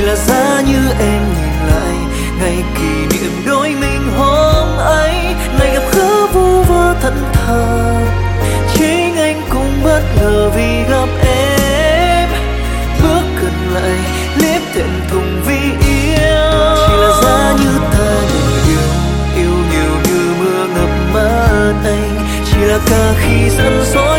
là giá như em nhìn lại ngày kỷ niệm đôi mình hôm ấy, ngày gặp gỡ vu vơ thẫn thờ. Chính anh cũng bất ngờ vì gặp em, bước gần lại liếc thẹn thùng vì yêu. Chỉ là giá như ta người yêu, yêu nhiều như mưa ngập mắt anh. Chỉ là cả khi giận dỗi